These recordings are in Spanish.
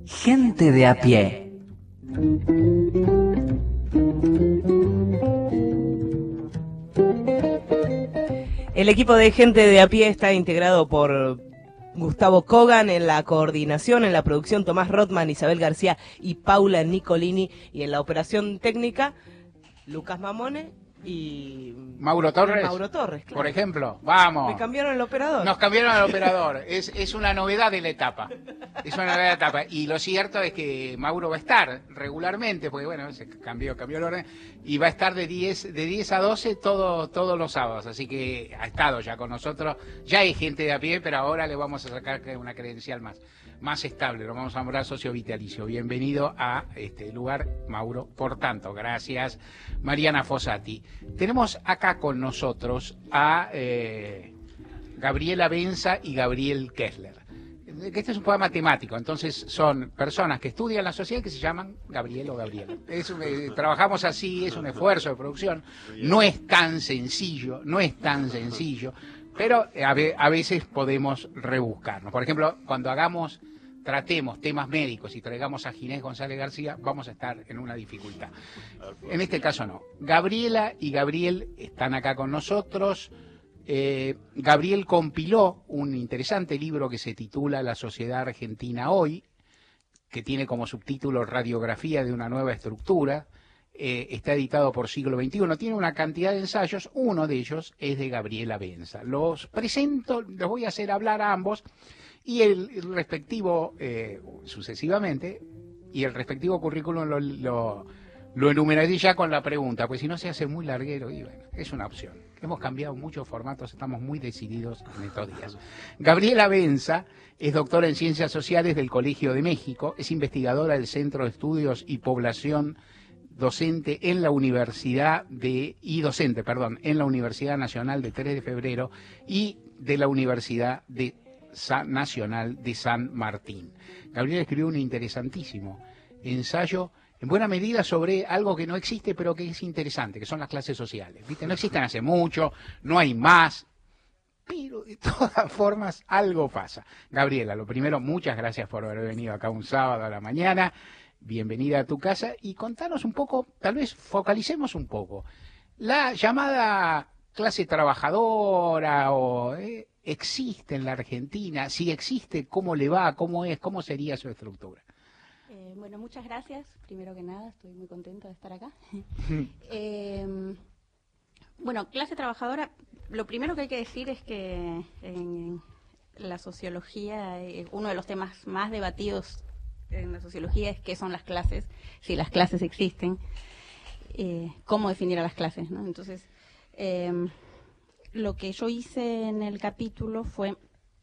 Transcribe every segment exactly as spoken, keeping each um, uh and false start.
Gente de a pie. El equipo de Gente de a pie está integrado por Gustavo Kogan en la coordinación, en la producción Tomás Rotman, Isabel García y Paula Nicolini, y en la operación técnica Lucas Mamone y Mauro Torres. Mauro Torres, claro. Por ejemplo, vamos. Me cambiaron el operador. Nos cambiaron el operador. Es, es una novedad de la etapa. Es una novedad de la etapa. Y lo cierto es que Mauro va a estar regularmente, porque bueno, se cambió, cambió el orden, y va a estar de diez, de diez a doce todo, todos los sábados. Así que ha estado ya con nosotros. Ya hay gente de a pie, pero ahora le vamos a sacar una credencial más. Más estable, lo vamos a nombrar socio vitalicio. Bienvenido a este lugar, Mauro. Por tanto, gracias, Mariana Fossati. Tenemos acá con nosotros a eh, Gabriela Benza y Gabriel Kessler. Este es un programa temático, entonces son personas que estudian la sociedad que se llaman Gabriel o Gabriela. Es, eh, trabajamos así, es un esfuerzo de producción, no es tan sencillo, no es tan sencillo. Pero a, ve, a veces podemos rebuscarnos. Por ejemplo, cuando hagamos, tratemos temas médicos y traigamos a Ginés González García, vamos a estar en una dificultad. En este caso no. Gabriela y Gabriel están acá con nosotros. Eh, Gabriel compiló un interesante libro que se titula La Sociedad Argentina Hoy, que tiene como subtítulo Radiografía de una nueva estructura. Eh, está editado por Siglo veintiuno, tiene una cantidad de ensayos, uno de ellos es de Gabriela Benza. Los presento, los voy a hacer hablar a ambos, y el, el respectivo, eh, sucesivamente, y el respectivo currículum lo, lo, lo enumeraré ya con la pregunta, pues si no se hace muy larguero, y bueno, es una opción. Hemos cambiado muchos formatos, estamos muy decididos en estos días. Gabriela Benza es doctora en Ciencias Sociales del Colegio de México, es investigadora del Centro de Estudios y Población docente en la Universidad de, y docente, perdón, en la Universidad Nacional de tres de febrero y de la Universidad de San, Nacional de San Martín. Gabriel escribió un interesantísimo ensayo, en buena medida sobre algo que no existe, pero que es interesante, que son las clases sociales. ¿Viste? No existen hace mucho, no hay más, pero de todas formas algo pasa. Gabriela, lo primero, muchas gracias por haber venido acá un sábado a la mañana. Bienvenida a tu casa y contanos un poco, tal vez focalicemos un poco, la llamada clase trabajadora o eh, existe en la Argentina, si existe, ¿cómo le va? ¿Cómo es? ¿Cómo sería su estructura? Eh, bueno, muchas gracias, primero que nada, estoy muy contenta de estar acá. eh, bueno, clase trabajadora, lo primero que hay que decir es que en la sociología, eh, uno de los temas más debatidos en la sociología es qué son las clases, si las clases existen, eh, cómo definir a las clases, ¿no? Entonces, eh, lo que yo hice en el capítulo fue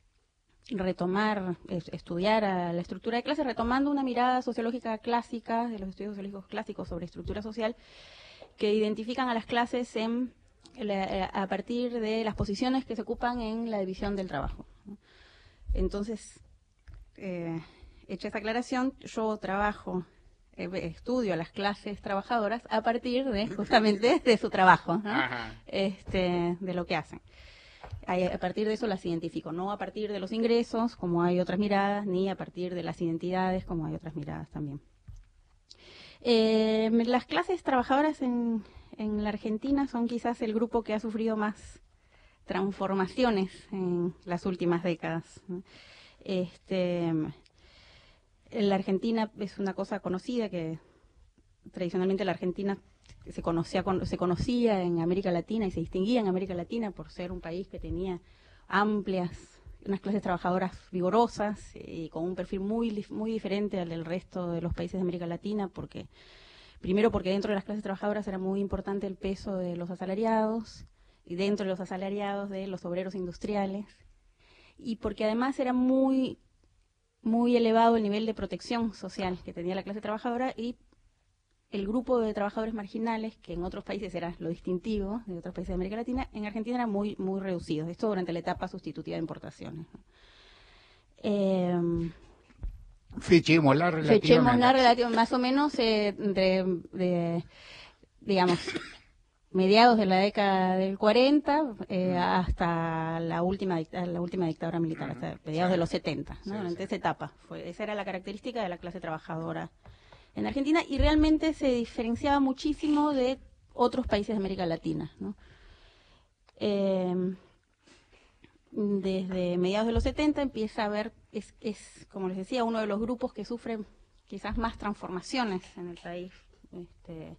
retomar, es, estudiar a la estructura de clases, retomando una mirada sociológica clásica, de los estudios sociológicos clásicos sobre estructura social, que identifican a las clases en, la, a partir de las posiciones que se ocupan en la división del trabajo, ¿no? Entonces, eh, hecha esa aclaración, yo trabajo, eh, estudio a las clases trabajadoras a partir de justamente de su trabajo, ¿no? este, de lo que hacen. A partir de eso las identifico, no a partir de los ingresos, como hay otras miradas, ni a partir de las identidades, como hay otras miradas también. Eh, las clases trabajadoras en, en la Argentina son quizás el grupo que ha sufrido más transformaciones en las últimas décadas, ¿no? Este... La Argentina es una cosa conocida, que tradicionalmente la Argentina se conocía, se conocía en América Latina y se distinguía en América Latina por ser un país que tenía amplias, unas clases trabajadoras vigorosas y con un perfil muy, muy diferente al del resto de los países de América Latina, porque primero porque dentro de las clases trabajadoras era muy importante el peso de los asalariados y dentro de los asalariados de los obreros industriales, y porque además era muy muy elevado el nivel de protección social que tenía la clase trabajadora, y el grupo de trabajadores marginales, que en otros países era lo distintivo de otros países de América Latina, en Argentina era muy muy reducido. Esto durante la etapa sustitutiva de importaciones, ¿no? Eh, Fichémosla relativamente. Fichémosla relativamente, más o menos, eh, de, de, digamos, mediados de la década del cuarenta eh, hasta la última dicta- la última dictadura militar, hasta mediados de los setenta, ¿no? Sí, Durante sí. esa etapa. Fue, esa era la característica de la clase trabajadora en Argentina y realmente se diferenciaba muchísimo de otros países de América Latina, ¿no? Eh, desde mediados de los setenta empieza a haber, es, es, como les decía, uno de los grupos que sufren quizás más transformaciones en el país, este,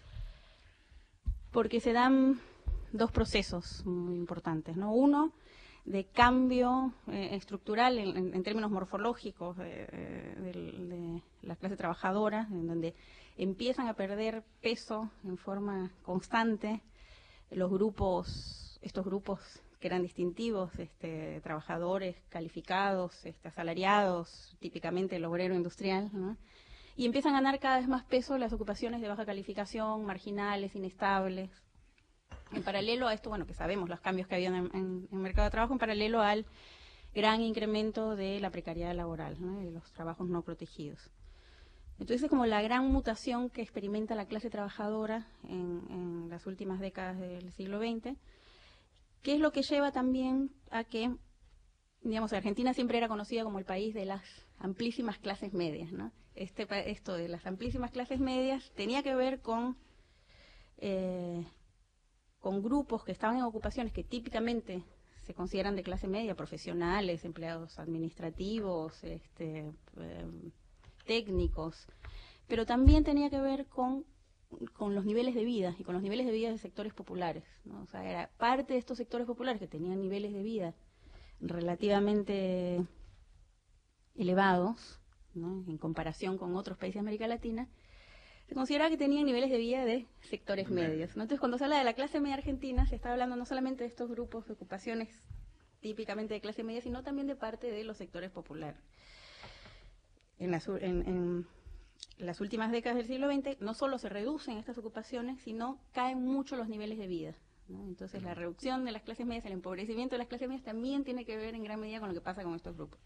porque se dan dos procesos muy importantes, ¿no? Uno, de cambio eh, estructural en, en, en términos morfológicos eh, de, de la clase trabajadora, en donde empiezan a perder peso en forma constante los grupos, estos grupos que eran distintivos, este, trabajadores calificados, este, asalariados, típicamente el obrero industrial, ¿no? Y empiezan a ganar cada vez más peso las ocupaciones de baja calificación, marginales, inestables. En paralelo a esto, bueno, que sabemos los cambios que habían en, en, en el mercado de trabajo, en paralelo al gran incremento de la precariedad laboral, ¿no? De los trabajos no protegidos. Entonces es como la gran mutación que experimenta la clase trabajadora en, en las últimas décadas del siglo veinte, que es lo que lleva también a que, digamos, Argentina siempre era conocida como el país de las amplísimas clases medias, ¿no? Este, esto de las amplísimas clases medias tenía que ver con, eh, con grupos que estaban en ocupaciones que típicamente se consideran de clase media, profesionales, empleados administrativos, este, eh, técnicos, pero también tenía que ver con, con los niveles de vida y con los niveles de vida de sectores populares, ¿no? O sea, era parte de estos sectores populares que tenían niveles de vida relativamente elevados, ¿no? En comparación con otros países de América Latina, se consideraba que tenían niveles de vida de sectores medios, ¿no? Entonces, cuando se habla de la clase media argentina, se está hablando no solamente de estos grupos de ocupaciones típicamente de clase media, sino también de parte de los sectores populares. En las, en, en las últimas décadas del siglo veinte, no solo se reducen estas ocupaciones, sino caen mucho los niveles de vida, ¿no? Entonces, la reducción de las clases medias, el empobrecimiento de las clases medias también tiene que ver en gran medida con lo que pasa con estos grupos.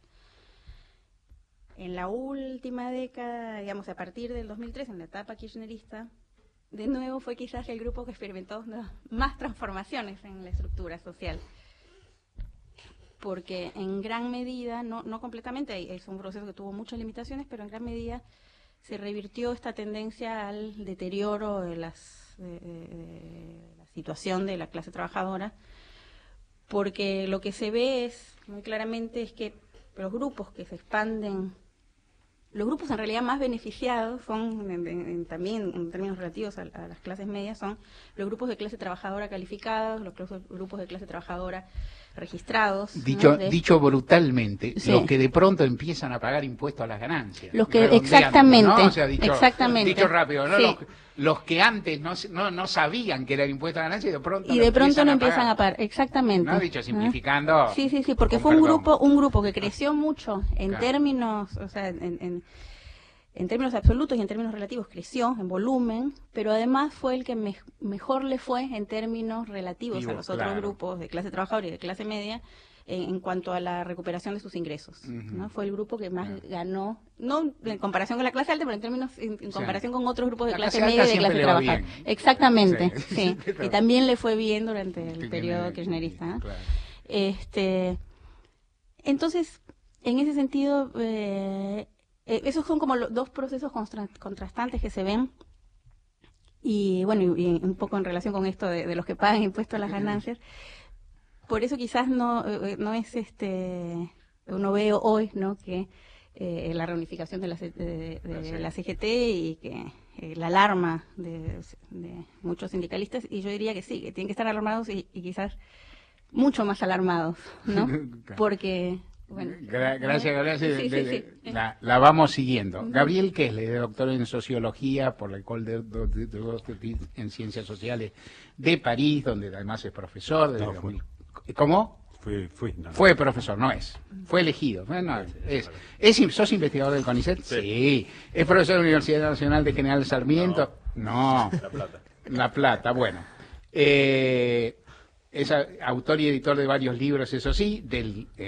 En la última década, digamos, a partir del dos mil tres, en la etapa kirchnerista, de nuevo fue quizás el grupo que experimentó más transformaciones en la estructura social. Porque en gran medida, no, no completamente, es un proceso que tuvo muchas limitaciones, pero en gran medida se revirtió esta tendencia al deterioro de, las, de, de, de la situación de la clase trabajadora, porque lo que se ve es muy claramente es que los grupos que se expanden, los grupos en realidad más beneficiados son, en, en, también en términos relativos a, a las clases medias, son los grupos de clase trabajadora calificados, los grupos de clase trabajadora registrados. Dicho, ¿no? de, dicho brutalmente, sí. Los que de pronto empiezan a pagar impuestos a las ganancias. Los que, exactamente, ¿no? O sea, dicho, exactamente. Dicho rápido, ¿no? Sí. Los, los que antes no, no, no sabían que era el impuesto a ganancias y de pronto y lo de pronto empiezan no a empiezan pagar. a pagar, exactamente. ¿No? Dicho simplificando. Sí, sí, sí, porque con fue un perdón. grupo, un grupo que creció mucho en Claro. términos, o sea, en, en En términos absolutos y en términos relativos creció en volumen, pero además fue el que me, mejor le fue en términos relativos Digo, a los claro. otros grupos de clase trabajadora y de clase media en, en cuanto a la recuperación de sus ingresos. Uh-huh. ¿no? Fue el grupo que más Claro. ganó, no en comparación con la clase alta, pero en términos en, en Sí. comparación con otros grupos de La clase, clase media alta y de siempre clase le va trabajadora. bien. Exactamente, Sí. sí. Pero- Y también le fue bien durante el Sí, periodo sí, kirchnerista. ¿no? claro. Este, entonces, en ese sentido, eh, eh, esos son como los dos procesos constra- contrastantes que se ven. Y bueno, y, y un poco en relación con esto de, de los que pagan impuestos a las ganancias. Por eso quizás no, eh, no es este, uno ve hoy, ¿no? Que eh, la reunificación de la, C- de, de Sí. la C G T y que eh, la alarma de, de muchos sindicalistas, y yo diría que sí, que tienen que estar alarmados y, y quizás mucho más alarmados, ¿no? Porque, bueno. Gra- gracias, gracias. Sí, sí, De- sí, de- sí. La, la vamos siguiendo. Ujú. Gabriel Kessler, doctor en Sociología por la École de, de, de, de, de- en Ciencias Sociales de París, donde además es profesor. Desde No, dos fui. mil. ¿Cómo? Fui, fui. No, no. Fue profesor, no es. Fue elegido. Bueno, es, es, ¿Sos investigador del CONICET? Sí. Sí. ¿Es profesor de la Universidad Nacional de General Sarmiento? No. La Plata. La Plata, bueno. Eh, es a- autor y editor de varios libros, eso sí, del eh,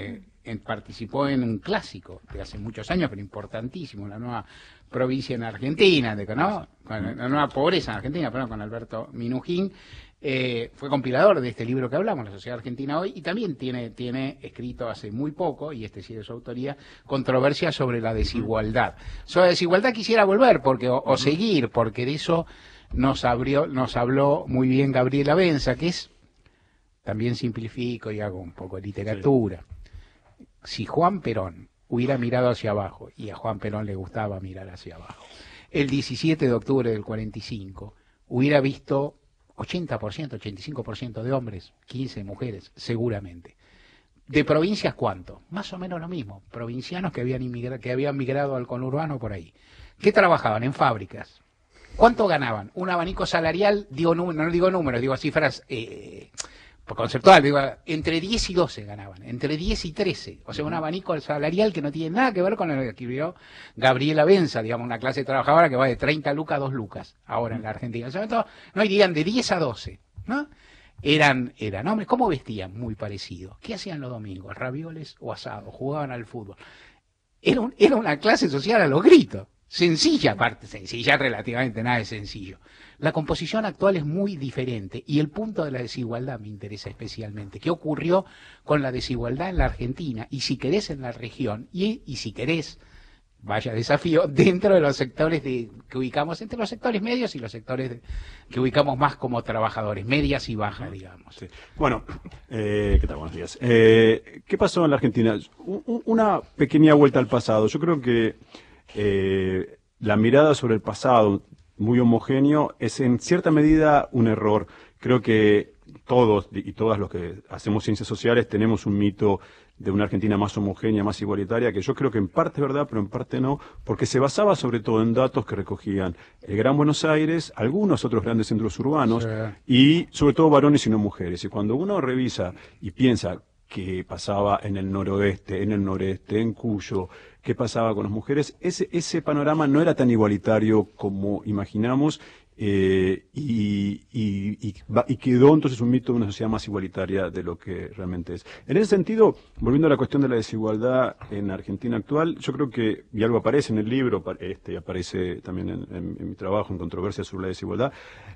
en, participó en un clásico de hace muchos años, pero importantísimo, la nueva provincia en Argentina, de, ¿no? Con la nueva pobreza en Argentina, perdón, con Alberto Minujín. Eh, fue compilador de este libro que hablamos, La Sociedad Argentina Hoy, y también tiene, tiene escrito hace muy poco, y este sí es de su autoría, Controversia sobre la desigualdad. Sobre la desigualdad quisiera volver, porque o, o seguir, porque de eso nos, abrió, nos habló muy bien Gabriela Benza, que es, también simplifico y hago un poco de literatura. Sí. Si Juan Perón hubiera mirado hacia abajo, y a Juan Perón le gustaba mirar hacia abajo, el diecisiete de octubre del cuarenta y cinco, hubiera visto ochenta por ciento, ochenta y cinco por ciento de hombres, quince mujeres, seguramente. ¿De provincias cuánto? Más o menos lo mismo. Provincianos que habían, inmigra que habían migrado al conurbano por ahí. ¿Qué trabajaban? En fábricas. ¿Cuánto ganaban? Un abanico salarial, digo no digo números, digo cifras eh, conceptual, digo, entre diez y doce ganaban, entre diez y trece. O sea, un abanico salarial que no tiene nada que ver con lo que escribió Gabriela Benza, digamos, una clase trabajadora que va de treinta lucas a dos lucas, ahora en la Argentina. En ese momento, no irían de diez a doce, ¿no? Eran, eran hombres, ¿cómo vestían? Muy parecido. ¿Qué hacían los domingos? Ravioles o asados, jugaban al fútbol. Era, un, era una clase social a los gritos. Sencilla, aparte, sencilla, relativamente nada de sencillo. La composición actual es muy diferente y el punto de la desigualdad me interesa especialmente. ¿Qué ocurrió con la desigualdad en la Argentina? Y si querés en la región, y, y si querés, vaya desafío, dentro de los sectores de, que ubicamos, entre los sectores medios y los sectores de, que ubicamos más como trabajadores, medias y bajas, digamos. Sí. Bueno, eh, ¿qué tal? Buenos días. Eh, ¿Qué pasó en la Argentina? U una pequeña vuelta al pasado. Yo creo que eh, la mirada sobre el pasado, muy homogéneo, es en cierta medida un error. Creo que todos y todas los que hacemos ciencias sociales tenemos un mito de una Argentina más homogénea, más igualitaria, que yo creo que en parte es verdad, pero en parte no, porque se basaba sobre todo en datos que recogían el Gran Buenos Aires, algunos otros grandes centros urbanos, sí, y sobre todo varones y no mujeres. Y cuando uno revisa y piensa qué pasaba en el noroeste, en el noreste, en Cuyo, qué pasaba con las mujeres, ese, ese panorama no era tan igualitario como imaginamos, eh, y, y, y, y quedó entonces un mito de una sociedad más igualitaria de lo que realmente es. En ese sentido, volviendo a la cuestión de la desigualdad en Argentina actual, yo creo que, y algo aparece en el libro, este aparece también en, en, en mi trabajo, en Controversia sobre la desigualdad,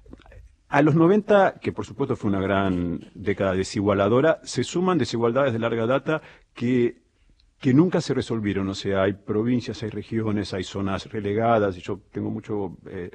a los noventa, que por supuesto fue una gran década desigualadora, se suman desigualdades de larga data que que nunca se resolvieron. O sea, hay provincias, hay regiones, hay zonas relegadas, y yo tengo mucho eh,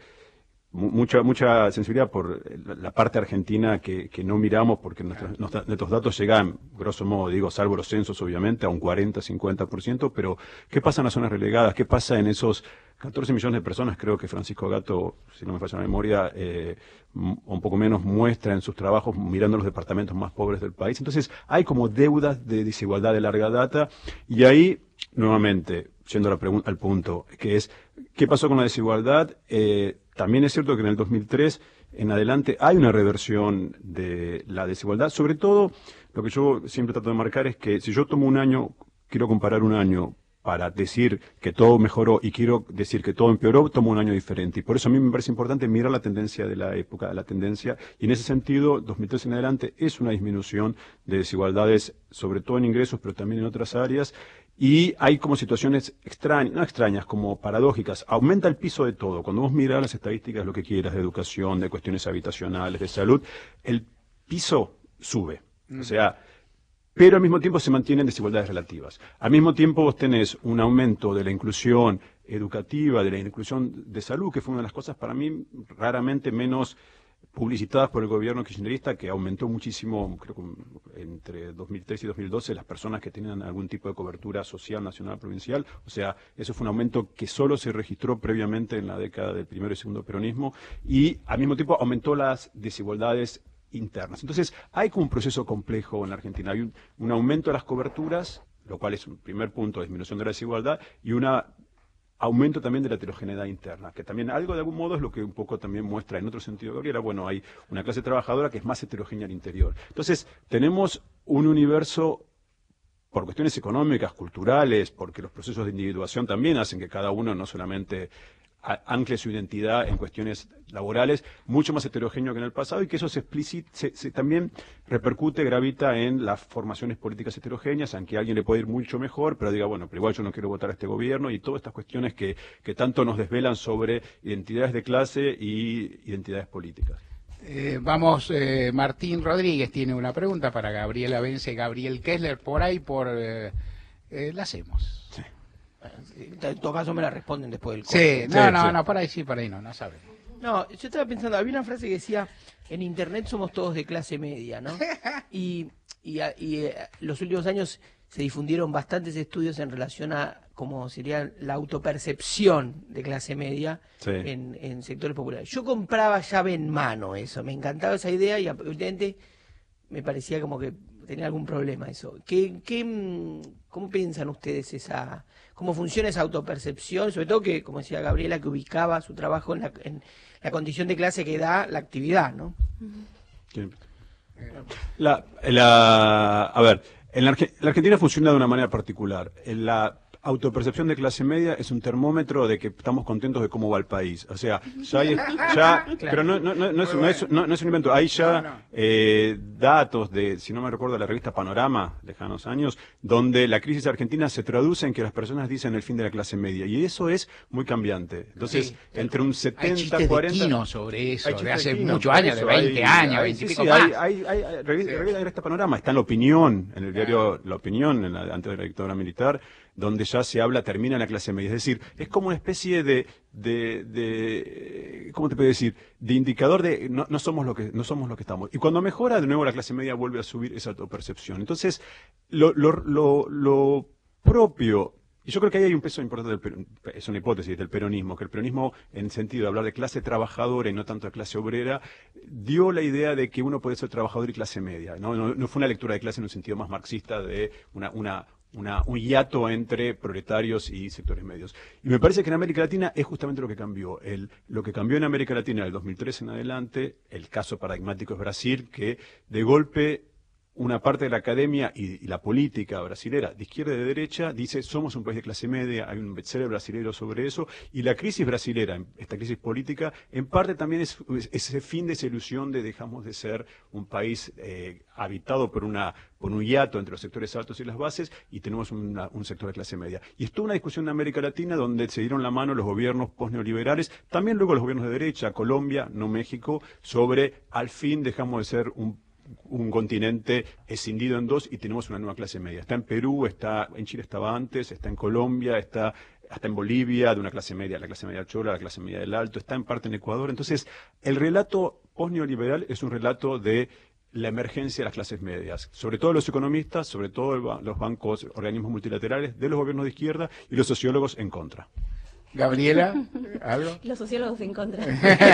mucha mucha sensibilidad por la parte argentina que, que no miramos, porque nuestros, nuestros datos llegan, grosso modo, digo, salvo los censos, obviamente, a un cuarenta, cincuenta por ciento, pero ¿qué pasa en las zonas relegadas? ¿Qué pasa en esos catorce millones de personas? Creo que Francisco Gatto, si no me falla la memoria, eh, un poco menos muestra en sus trabajos mirando los departamentos más pobres del país. Entonces, hay como deudas de desigualdad de larga data, y ahí, nuevamente, yendo a la pregunta, al punto, que es, ¿qué pasó con la desigualdad? Eh, también es cierto que en el dos mil tres en adelante hay una reversión de la desigualdad. Sobre todo, lo que yo siempre trato de marcar es que si yo tomo un año, quiero comparar un año para decir que todo mejoró y quiero decir que todo empeoró, tomo un año diferente. Y por eso a mí me parece importante mirar la tendencia de la época, la tendencia, y en ese sentido, dos mil tres en adelante es una disminución de desigualdades, sobre todo en ingresos, pero también en otras áreas, y hay como situaciones extrañas, no extrañas, como paradójicas. Aumenta el piso de todo. Cuando vos mirás las estadísticas, lo que quieras, de educación, de cuestiones habitacionales, de salud, el piso sube. Mm. O sea, pero al mismo tiempo se mantienen desigualdades relativas. Al mismo tiempo vos tenés un aumento de la inclusión educativa, de la inclusión de salud, que fue una de las cosas para mí raramente menos publicitadas por el gobierno kirchnerista, que aumentó muchísimo, creo que entre dos mil tres y dos mil doce, las personas que tenían algún tipo de cobertura social, nacional, provincial. O sea, eso fue un aumento que solo se registró previamente en la década del primero y segundo peronismo, y al mismo tiempo aumentó las desigualdades internas. Entonces, hay como un proceso complejo en la Argentina. Hay un, un aumento de las coberturas, lo cual es un primer punto de disminución de la desigualdad, y un aumento también de la heterogeneidad interna, que también algo de algún modo es lo que un poco también muestra en otro sentido Gabriela. Bueno, hay una clase trabajadora que es más heterogénea al interior. Entonces, tenemos un universo, por cuestiones económicas, culturales, porque los procesos de individuación también hacen que cada uno no solamente a- ancle su identidad en cuestiones laborales, mucho más heterogéneo que en el pasado, y que eso se, explicit, se, se también repercute, gravita en las formaciones políticas heterogéneas, aunque a alguien le puede ir mucho mejor, pero diga, bueno, pero igual yo no quiero votar a este gobierno, y todas estas cuestiones que, que tanto nos desvelan sobre identidades de clase y identidades políticas. Eh, vamos, eh, Martín Rodríguez tiene una pregunta para Gabriela Vence, Gabriel Kessler, por ahí, por eh, eh, la hacemos. Sí. En todo caso me la responden después del Sí, corte. no, Sí, no, sí. no, por ahí sí, por ahí no, no saben. No, yo estaba pensando, había una frase que decía, en Internet somos todos de clase media, ¿no? Y, y, a- y eh, los últimos años se difundieron bastantes estudios en relación a cómo sería la autopercepción de clase media Sí. en, en sectores populares. Yo compraba llave en mano eso, me encantaba esa idea y evidentemente me parecía como que tenía algún problema eso. ¿Qué, qué, mm, ¿Cómo piensan ustedes esa, cómo funciona esa autopercepción? Sobre todo que, como decía Gabriela, que ubicaba su trabajo en la, en la condición de clase que da la actividad, ¿no? ¿Quién? La, la, a ver, en la, Arge- la Argentina funciona de una manera particular. En la autopercepción de clase media es un termómetro de que estamos contentos de cómo va el país. O sea, ya hay, ya, pero no, no, no, no, es, no, es, no, no es un invento. Hay ya No, no. eh, datos de, si no me recuerdo, la revista Panorama, lejanos años, donde la crisis argentina se traduce en que las personas dicen el fin de la clase media. Y eso es muy cambiante. Entonces, Sí. entre un Hay setenta, chistes cuarenta... de Kino sobre eso, Hay de chistes hace de Kino, muchos por años, de eso, veinte hay- años, hay- veinte y sí, pico sí, más. hay, hay, hay, hay revista, Sí. revista Revista Panorama, está en La Opinión, en el diario La Opinión, en la, antes de la dictadura militar, donde ya se habla, termina la clase media. Es decir, es como una especie de, de, de ¿cómo te puedo decir? De indicador de no, no somos lo que no somos lo que estamos. Y cuando mejora, de nuevo la clase media vuelve a subir esa autopercepción. Entonces, lo, lo, lo, lo propio. Y yo creo que ahí hay un peso importante, del, peron- es una hipótesis del peronismo, que el peronismo, en el sentido de hablar de clase trabajadora y no tanto de clase obrera, dio la idea de que uno puede ser trabajador y clase media. No, no, no fue una lectura de clase en un sentido más marxista de una, una, una, un hiato entre proletarios y sectores medios. Y me parece que en América Latina es justamente lo que cambió. El, lo que cambió en América Latina del dos mil tres en adelante, el caso paradigmático es Brasil, que de golpe una parte de la academia y, y la política brasilera, de izquierda y de derecha, dice somos un país de clase media, hay un bestseller brasilero sobre eso, y la crisis brasilera, esta crisis política, en parte también es, es ese fin de esa ilusión de dejamos de ser un país eh, habitado por una por un hiato entre los sectores altos y las bases, y tenemos una, un sector de clase media. Y estuvo una discusión en América Latina donde se dieron la mano los gobiernos postneoliberales, también luego los gobiernos de derecha, Colombia, no México, sobre al fin dejamos de ser un un continente escindido en dos y tenemos una nueva clase media. Está en Perú, está en Chile estaba antes, está en Colombia, está hasta en Bolivia, de una clase media, la clase media chola, la clase media del alto, está en parte en Ecuador. Entonces, el relato postneoliberal es un relato de la emergencia de las clases medias, sobre todo los economistas, sobre todo el ba- los bancos, organismos multilaterales, de los gobiernos de izquierda y los sociólogos en contra. Gabriela, ¿algo? Los sociólogos en contra.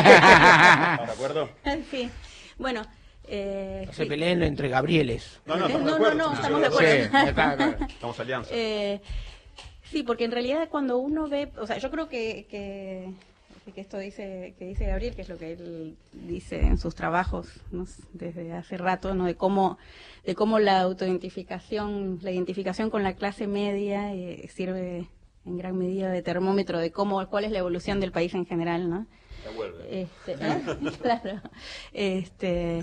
¿Estás de acuerdo? Sí. Bueno. Eh, No se sí. peleen entre Gabrieles. No, no, estamos de No, acuerdo. no, no, Sí, estamos de Sí, acuerdo. está, está. Estamos alianza. Eh, sí, porque en realidad cuando uno ve, o sea, yo creo que, que, que esto dice que dice Gabriel, que es lo que él dice en sus trabajos, ¿no? Desde hace rato, ¿no? De cómo de cómo la autoidentificación, la identificación con la clase media eh, sirve en gran medida de termómetro de cómo cuál es la evolución del país en general, ¿no? Ya vuelve. Este, ¿eh? Claro. Este,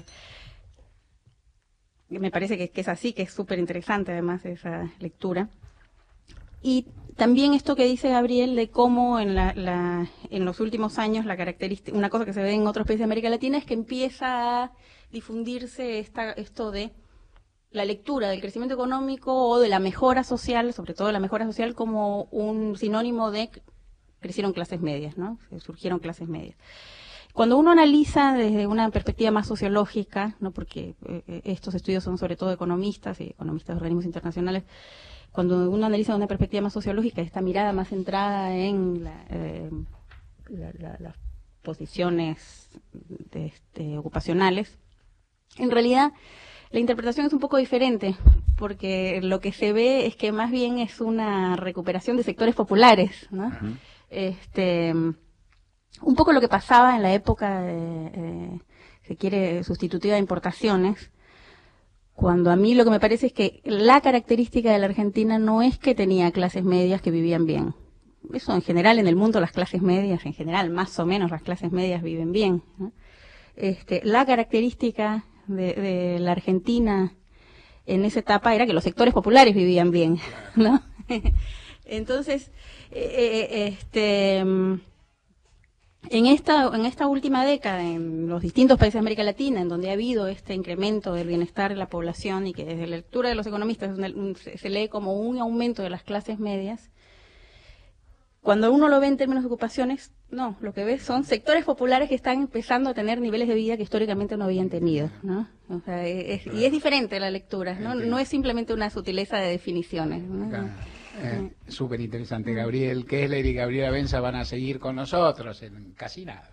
me parece que, que es así, que es súper interesante además esa lectura. Y también esto que dice Gabriel de cómo en, la, la, en los últimos años la característica, una cosa que se ve en otros países de América Latina es que empieza a difundirse esta, esto de la lectura del crecimiento económico o de la mejora social, sobre todo la mejora social, como un sinónimo de que crecieron clases medias, ¿no? Surgieron clases medias. Cuando uno analiza desde una perspectiva más sociológica, no porque eh, estos estudios son sobre todo economistas y economistas de organismos internacionales, cuando uno analiza de una perspectiva más sociológica, esta mirada más centrada en la, eh, la, la, las posiciones de, este, ocupacionales, en realidad la interpretación es un poco diferente, porque lo que se ve es que más bien es una recuperación de sectores populares, ¿no? Uh-huh. Este, un poco lo que pasaba en la época, de, eh, se quiere, sustitutiva de importaciones, cuando a mí lo que me parece es que la característica de la Argentina no es que tenía clases medias que vivían bien. eso en general en el mundo las clases medias, en general más o menos las clases medias viven bien, ¿no? Este, la característica de, de la Argentina en esa etapa era que los sectores populares vivían bien, ¿no? Entonces, eh, este, en esta, en esta última década, en los distintos países de América Latina, en donde ha habido este incremento del bienestar de la población y que desde la lectura de los economistas se lee como un aumento de las clases medias, cuando uno lo ve en términos de ocupaciones, no, lo que ves son sectores populares que están empezando a tener niveles de vida que históricamente no habían tenido, ¿no? O sea, es, y es diferente la lectura, ¿no? No es simplemente una sutileza de definiciones, ¿no? Claro. Eh, Súper interesante. Gabriel Kessler y Gabriela Benza van a seguir con nosotros en casi nada.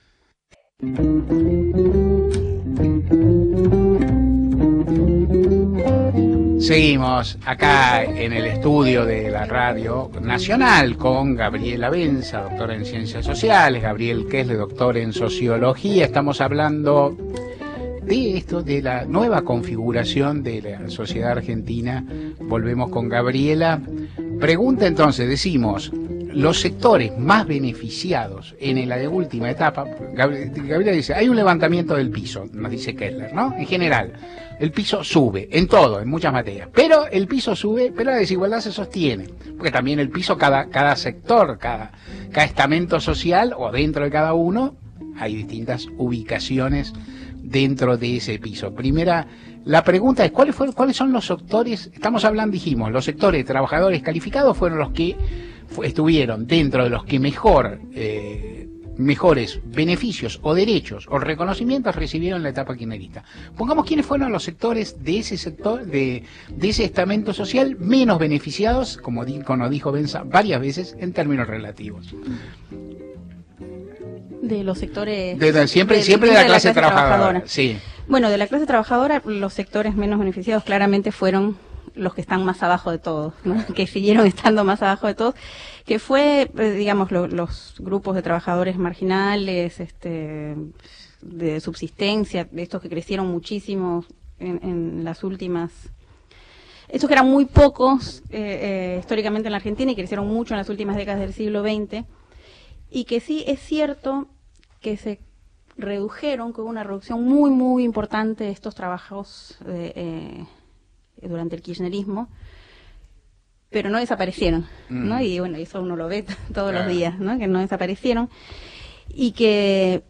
Seguimos acá en el estudio de la Radio Nacional con Gabriela Benza, doctora en Ciencias Sociales, Gabriel Kessler, doctor en Sociología. Estamos hablando de esto, de la nueva configuración de la sociedad argentina. Volvemos con Gabriela. Pregunta entonces, decimos, los sectores más beneficiados en la de última etapa. Gabriela dice, hay un levantamiento del piso, nos dice Kessler, ¿no? En general, el piso sube, en todo, en muchas materias. Pero el piso sube, pero la desigualdad se sostiene. Porque también el piso, cada, cada sector, cada, cada estamento social, o dentro de cada uno, hay distintas ubicaciones dentro de ese piso. Primera, la pregunta es, ¿cuáles fueron, cuáles son los sectores? Estamos hablando, dijimos, los sectores de trabajadores calificados fueron los que fue, estuvieron dentro de los que mejor, eh, mejores beneficios o derechos o reconocimientos recibieron en la etapa kirchnerista. Pongamos quiénes fueron los sectores de ese sector, de, de ese estamento social menos beneficiados, como, di, como dijo Benza varias veces, en términos relativos. De los sectores... De, de, siempre de, siempre de, de la clase, clase trabajadora. trabajadora. Sí. Bueno, de la clase trabajadora, los sectores menos beneficiados claramente fueron los que están más abajo de todos, ¿no? Que siguieron estando más abajo de todos, que fue, digamos, lo, los grupos de trabajadores marginales, este, de subsistencia, de estos que crecieron muchísimo en, en las últimas... Estos que eran muy pocos eh, eh, históricamente en la Argentina y crecieron mucho en las últimas décadas del siglo veinte, y que sí es cierto que se redujeron, con una reducción muy, muy importante de estos trabajos eh, eh, durante el kirchnerismo, pero no desaparecieron, mm. ¿no? Y bueno, eso uno lo ve todos claro. los días, ¿no? Que no desaparecieron, y que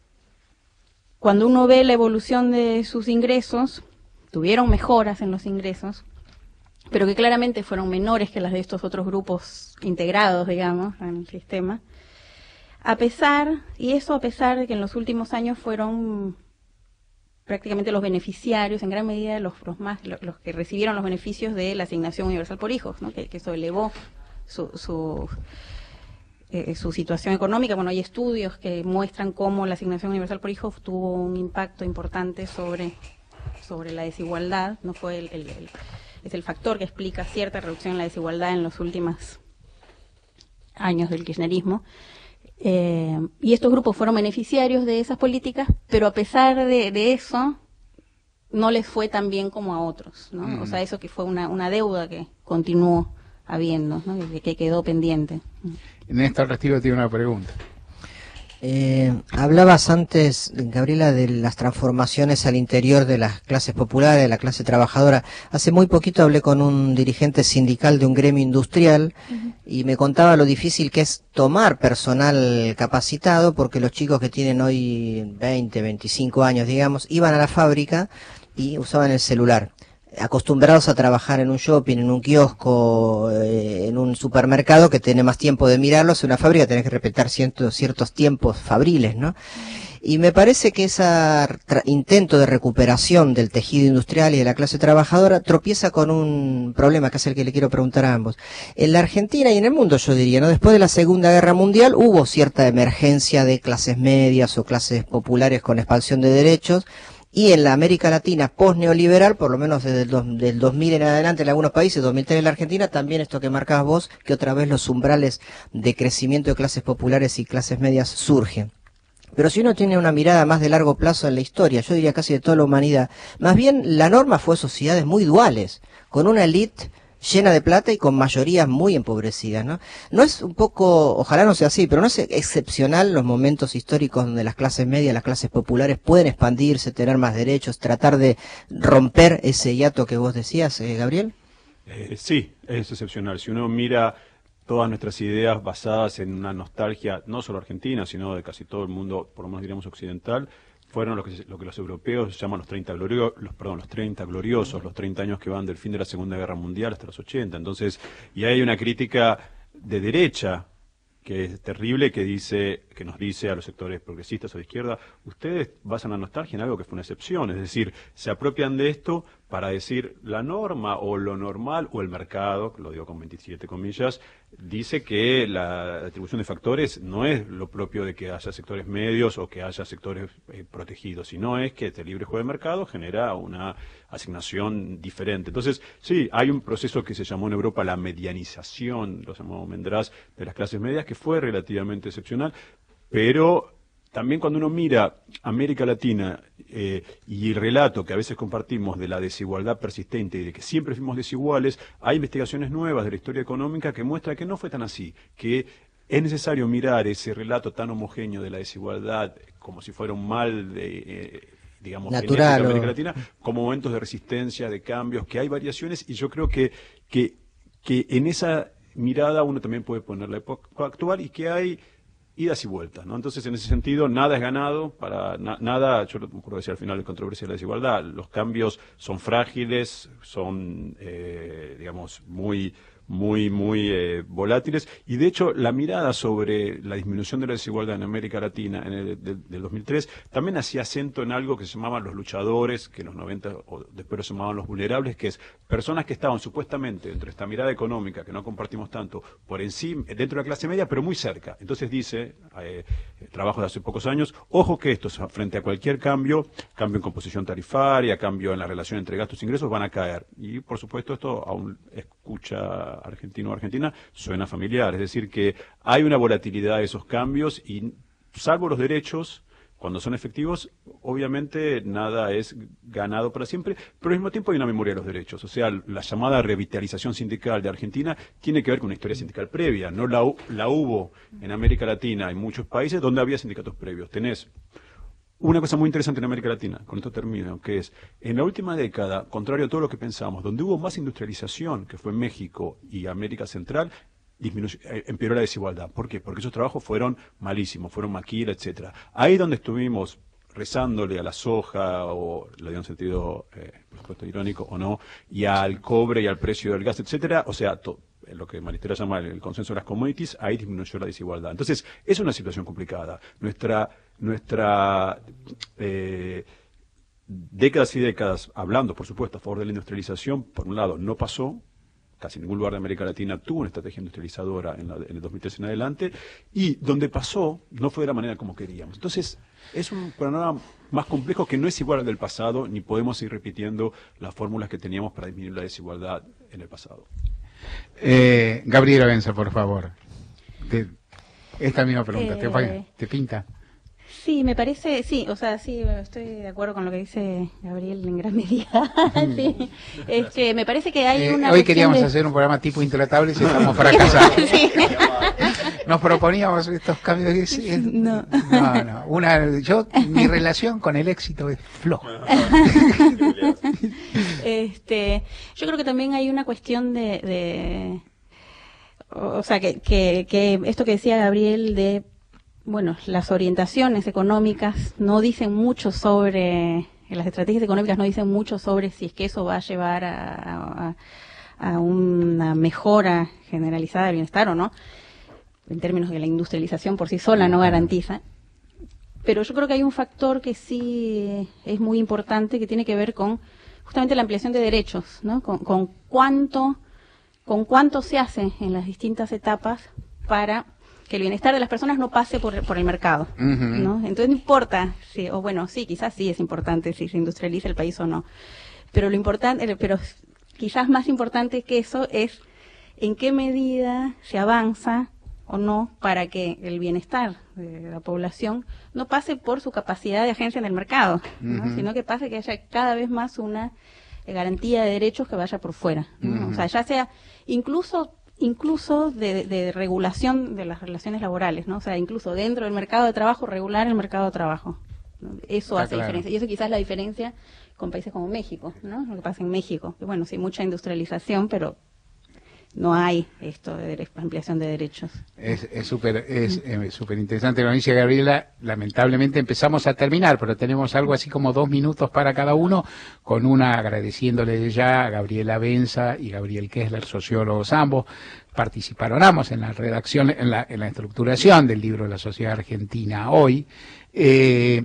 cuando uno ve la evolución de sus ingresos, tuvieron mejoras en los ingresos, pero que claramente fueron menores que las de estos otros grupos integrados, digamos, en el sistema. A pesar, y eso a pesar de que en los últimos años fueron prácticamente los beneficiarios, en gran medida los, los más los, los que recibieron los beneficios de la asignación universal por hijos, ¿no? que, que eso elevó su su, eh, su situación económica. Bueno, hay estudios que muestran cómo la asignación universal por hijos tuvo un impacto importante sobre, sobre la desigualdad, no fue el, el, el, es el factor que explica cierta reducción en la desigualdad en los últimos años del kirchnerismo. Eh, y estos grupos fueron beneficiarios de esas políticas, pero a pesar de, de eso, no les fue tan bien como a otros, ¿no? Mm. O sea, eso que fue una, una deuda que continuó habiendo, ¿no? que, que quedó pendiente. Néstor Restivo tiene una pregunta. Eh, hablabas antes, Gabriela, de las transformaciones al interior de las clases populares, de la clase trabajadora. Hace muy poquito hablé con un dirigente sindical de un gremio industrial uh-huh. y me contaba lo difícil que es tomar personal capacitado, porque los chicos que tienen hoy veinte, veinticinco años, digamos, iban a la fábrica y usaban el celular. Acostumbrados a trabajar en un shopping, en un kiosco, eh, en un supermercado que tiene más tiempo de mirarlos, en una fábrica tenés que respetar ciertos, ciertos tiempos fabriles, ¿no? Y me parece que ese intento de recuperación del tejido industrial y de la clase trabajadora tropieza con un problema que es el que le quiero preguntar a ambos. En la Argentina y en el mundo, yo diría, ¿no? Después de la Segunda Guerra Mundial hubo cierta emergencia de clases medias o clases populares con expansión de derechos. Y en la América Latina post-neoliberal, por lo menos desde el dos, del dos mil en adelante en algunos países, dos mil tres en la Argentina, también esto que marcabas vos, que otra vez los umbrales de crecimiento de clases populares y clases medias surgen. Pero si uno tiene una mirada más de largo plazo en la historia, yo diría casi de toda la humanidad, más bien la norma fue sociedades muy duales, con una élite llena de plata y con mayorías muy empobrecidas, ¿no? No es un poco, ojalá no sea así, pero no es excepcional los momentos históricos donde las clases medias, las clases populares pueden expandirse, tener más derechos, tratar de romper ese hiato que vos decías, eh, Gabriel. Eh, sí, es excepcional. Si uno mira todas nuestras ideas basadas en una nostalgia, no solo argentina, sino de casi todo el mundo, por lo menos diríamos occidental, fueron lo que, lo que los europeos llaman los treinta, glorio, los, perdón, los treinta gloriosos, los treinta años que van del fin de la Segunda Guerra Mundial hasta los ochenta. Entonces, y hay una crítica de derecha que es terrible, que dice, que nos dice a los sectores progresistas o de izquierda, ustedes basan la nostalgia en algo que fue una excepción, es decir, se apropian de esto para decir la norma o lo normal o el mercado, lo digo con veintisiete comillas, dice que la atribución de factores no es lo propio de que haya sectores medios o que haya sectores eh, protegidos, sino es que este libre juego de mercado genera una asignación diferente. Entonces, sí, hay un proceso que se llamó en Europa la medianización, lo llamó Mendrás, de las clases medias, que fue relativamente excepcional, pero también cuando uno mira América Latina eh, y el relato que a veces compartimos de la desigualdad persistente y de que siempre fuimos desiguales, hay investigaciones nuevas de la historia económica que muestran que no fue tan así, que es necesario mirar ese relato tan homogéneo de la desigualdad como si fuera un mal de... Eh, digamos, natural, en América Latina, como momentos de resistencia, de cambios, que hay variaciones, y yo creo que, que, que en esa mirada uno también puede poner la época actual y que hay idas y vueltas, ¿no? Entonces, en ese sentido, nada es ganado, para na, nada, yo lo puedo decir al final de controversia de la desigualdad, los cambios son frágiles, son, eh, digamos, muy... muy, muy eh, volátiles, y de hecho la mirada sobre la disminución de la desigualdad en América Latina en el del, del dos mil tres también hacía acento en algo que se llamaban los luchadores, que en los noventa o después se llamaban los vulnerables, que es personas que estaban supuestamente dentro de esta mirada económica que no compartimos tanto, por encima, dentro de la clase media, pero muy cerca. Entonces dice, eh, trabajo de hace pocos años, ojo que estos frente a cualquier cambio, cambio en composición tarifaria, cambio en la relación entre gastos e ingresos, van a caer. Y por supuesto esto aún escucha argentino o argentina, suena familiar, es decir que hay una volatilidad de esos cambios y salvo los derechos, cuando son efectivos, obviamente nada es ganado para siempre, pero al mismo tiempo hay una memoria de los derechos, o sea, la llamada revitalización sindical de Argentina tiene que ver con una historia sindical previa, no la, la hubo en América Latina, en muchos países donde había sindicatos previos, tenés una cosa muy interesante en América Latina, con esto termino, que es, en la última década, contrario a todo lo que pensamos, donde hubo más industrialización, que fue México y América Central, disminuyó, eh, empeoró la desigualdad. ¿Por qué? Porque esos trabajos fueron malísimos, fueron maquila, etcétera. Ahí donde estuvimos rezándole a la soja, o lo digo en sentido, eh, por supuesto, irónico o no, y al cobre y al precio del gas, etcétera, o sea, to, lo que Maristela llama el consenso de las commodities, ahí disminuyó la desigualdad. Entonces, es una situación complicada. Nuestra, nuestra eh, décadas y décadas, hablando, por supuesto, a favor de la industrialización, por un lado, no pasó, casi ningún lugar de América Latina tuvo una estrategia industrializadora en, la, en el dos mil tres en adelante, y donde pasó, no fue de la manera como queríamos. Entonces, es un panorama más complejo que no es igual al del pasado, ni podemos ir repitiendo las fórmulas que teníamos para disminuir la desigualdad en el pasado. Eh, Gabriela Benza, por favor. Te, esta misma pregunta, Eh, ¿te, ¿te pinta? Sí, me parece, sí, o sea, sí, estoy de acuerdo con lo que dice Gabriel en gran medida. Sí, este, me parece que hay Eh, una hoy cuestión queríamos de- hacer un programa tipo Intratables y estamos fracasados. Sí. Nos proponíamos estos cambios. y es- es- No. no, no. Una, yo, mi relación con el éxito es floja. Este, yo creo que también hay una cuestión de, de o sea, que, que, que esto que decía Gabriel de, bueno, las orientaciones económicas no dicen mucho sobre, las estrategias económicas no dicen mucho sobre si es que eso va a llevar a, a, a una mejora generalizada del bienestar o no, en términos de la industrialización por sí sola no garantiza. Pero yo creo que hay un factor que sí es muy importante, que tiene que ver con justamente la ampliación de derechos, ¿no? Con, con cuánto, con cuánto se hace en las distintas etapas para que el bienestar de las personas no pase por, por el mercado, Ujú. ¿no? Entonces no importa, si, o bueno, sí, quizás sí es importante si se industrializa el país o no, pero lo importante, pero quizás más importante que eso es en qué medida se avanza o no para que el bienestar de la población no pase por su capacidad de agencia en el mercado, ¿no? Ujú. Sino que pase que haya cada vez más una de garantía de derechos que vaya por fuera, ¿no? Ujú. O sea, ya sea incluso incluso de, de regulación de las relaciones laborales, ¿no? O sea, incluso dentro del mercado de trabajo, regular el mercado de trabajo, ¿no? Eso Está hace claro. diferencia. Y eso quizás es la diferencia con países como México, ¿no? Lo que pasa en México, que bueno, sí, mucha industrialización, pero no hay esto de dere- ampliación de derechos. Es es súper es, eh, súper interesante lo que dice Gabriela. Lamentablemente empezamos a terminar, pero tenemos algo así como dos minutos para cada uno, con una agradeciéndole ya a Gabriela Benza y Gabriel Kessler, sociólogos ambos. Participaron ambos en la redacción, en la, en la estructuración del libro La Sociedad Argentina Hoy. Eh,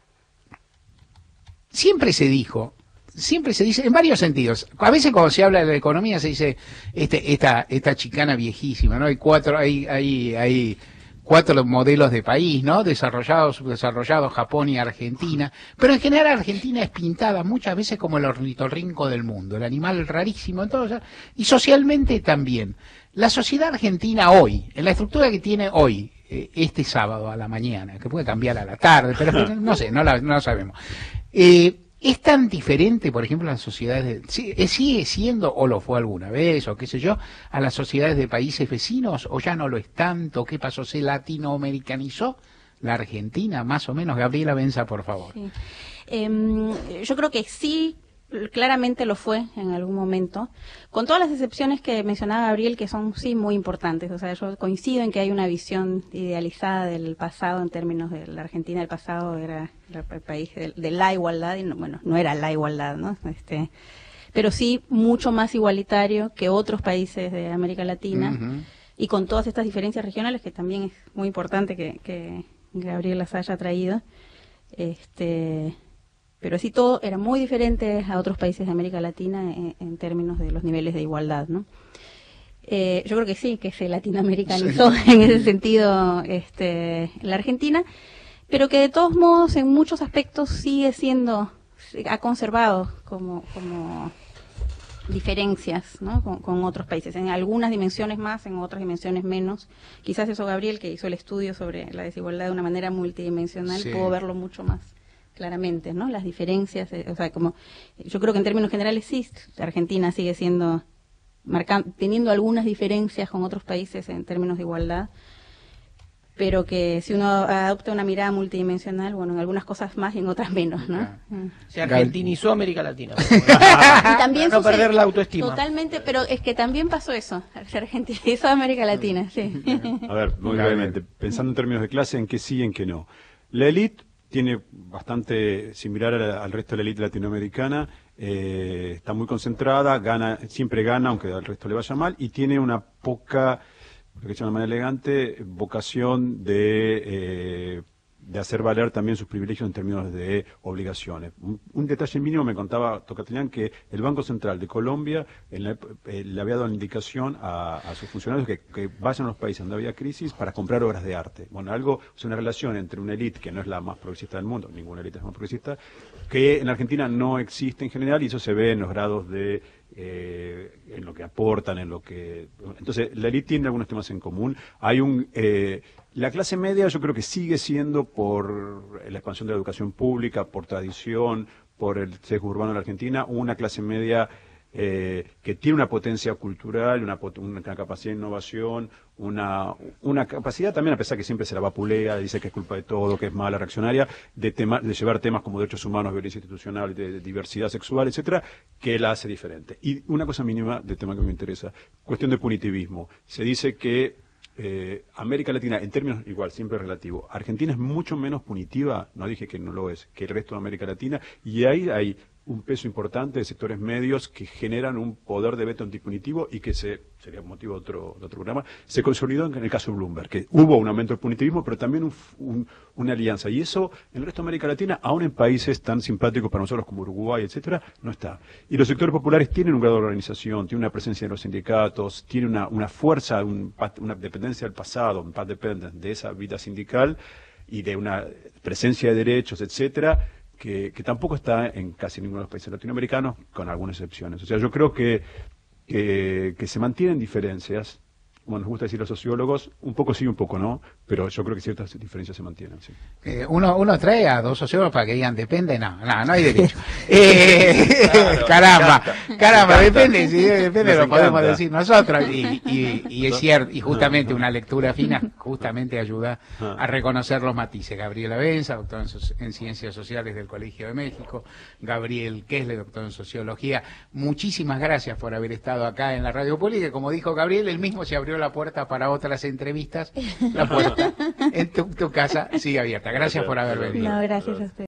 siempre se dijo, siempre se dice, en varios sentidos, a veces cuando se habla de la economía se dice, este, esta, esta chicana viejísima, ¿no? Hay cuatro, hay, hay, hay cuatro modelos de país, ¿no? Desarrollados, subdesarrollados, Japón y Argentina, pero en general Argentina es pintada muchas veces como el ornitorrinco del mundo, el animal rarísimo, entonces, y socialmente también. La sociedad argentina hoy, en la estructura que tiene hoy, eh, este sábado a la mañana, que puede cambiar a la tarde, pero no sé, no la, no la sabemos. Eh, ¿Es tan diferente, por ejemplo, a las sociedades, de, sí, eh, sigue siendo, o lo fue alguna vez, o qué sé yo, a las sociedades de países vecinos, o ya no lo es tanto? ¿Qué pasó? ¿Se latinoamericanizó la Argentina, más o menos? Gabriela Benza, por favor. Sí. Em, yo creo que sí, claramente lo fue en algún momento, con todas las excepciones que mencionaba Gabriel, que son sí muy importantes. O sea, yo coincido en que hay una visión idealizada del pasado en términos de la Argentina del pasado, era el país de, de la igualdad, y no, bueno, no era la igualdad, ¿no? Este, pero sí mucho más igualitario que otros países de América Latina, Uh-huh. y con todas estas diferencias regionales, que también es muy importante que, que Gabriel las haya traído. Este, pero así todo era muy diferente a otros países de América Latina en, en términos de los niveles de igualdad, ¿no? Eh, yo creo que sí, que se latinoamericanizó sí. en ese sentido este, la Argentina, pero que de todos modos en muchos aspectos sigue siendo, ha conservado como, como diferencias, ¿no? con, con otros países, en algunas dimensiones más, en otras dimensiones menos. Quizás eso Gabriel, que hizo el estudio sobre la desigualdad de una manera multidimensional, Sí. pudo verlo mucho más claramente, ¿no? Las diferencias, eh, o sea, como yo creo que en términos generales sí, Argentina sigue siendo, marcando, teniendo algunas diferencias con otros países en términos de igualdad, pero que si uno adopta una mirada multidimensional, bueno, en algunas cosas más y en otras menos, ¿no? Ah. Mm. Se argentinizó América Latina. Y también Para no sucede- perder la autoestima. Totalmente, pero es que también pasó eso, se argentinizó América Latina, sí. A ver, muy brevemente, pensando en términos de clase, ¿en qué sí y en qué no? La élite tiene bastante similar a la- al resto de la élite latinoamericana, eh, está muy concentrada, gana, siempre gana, aunque al resto le vaya mal, y tiene una poca, lo que se llama de manera elegante, vocación de, eh, de hacer valer también sus privilegios en términos de obligaciones. Un, un detalle mínimo, me contaba Tocatlián, que el Banco Central de Colombia en la ep- eh, le había dado la indicación a, a sus funcionarios que, que vayan a los países donde había crisis para comprar obras de arte. Bueno, algo, es una relación entre una élite que no es la más progresista del mundo, ninguna élite es más progresista, que en Argentina no existe en general, y eso se ve en los grados de eh, en lo que aportan, en lo que... Entonces, la élite tiene algunos temas en común. Hay un... Eh, la clase media yo creo que sigue siendo, por la expansión de la educación pública, por tradición, por el sesgo urbano de la Argentina, una clase media eh, que tiene una potencia cultural, una, pot- una capacidad de innovación, una, una capacidad también, a pesar que siempre se la vapulea, dice que es culpa de todo, que es mala, reaccionaria, de, tema, de llevar temas como derechos humanos, violencia institucional, de, de diversidad sexual, etcétera, que la hace diferente. Y una cosa mínima del tema que me interesa, cuestión de punitivismo. Se dice que eh, América Latina, en términos igual, siempre relativo, Argentina es mucho menos punitiva, no dije que no lo es, que el resto de América Latina, y ahí hay un peso importante de sectores medios que generan un poder de veto antipunitivo y que se, sería motivo de otro, de otro programa, se consolidó en el caso de Bloomberg, que hubo un aumento del punitivismo, pero también un, un, una alianza. Y eso en el resto de América Latina, aún en países tan simpáticos para nosotros como Uruguay, etcétera, no está. Y los sectores populares tienen un grado de organización, tienen una presencia en los sindicatos, tienen una, una fuerza, un, una dependencia del pasado, un path dependence de esa vida sindical y de una presencia de derechos, etcétera, Que, que tampoco está en casi ninguno de los países latinoamericanos, con algunas excepciones. O sea, yo creo que, que, que se mantienen diferencias como nos gusta decir los sociólogos, un poco sí, un poco no, pero yo creo que ciertas diferencias se mantienen. Sí. Eh, uno, uno trae a dos sociólogos para que digan, depende, no, no, no hay derecho. Eh, Claro, caramba, me encanta, caramba, me encanta. depende, sí, depende, Nos lo podemos encanta. decir nosotros. Y, y, y es cierto, y justamente una lectura fina justamente ayuda a reconocer los matices. Gabriela Benza, doctor en, so- en Ciencias Sociales del Colegio de México, Gabriel Kessler, doctor en Sociología. Muchísimas gracias por haber estado acá en la Radio Pública. Como dijo Gabriel, él mismo se abrió la puerta para otras entrevistas. La puerta en tu, tu casa sigue abierta. Gracias por haber venido. No, gracias a usted.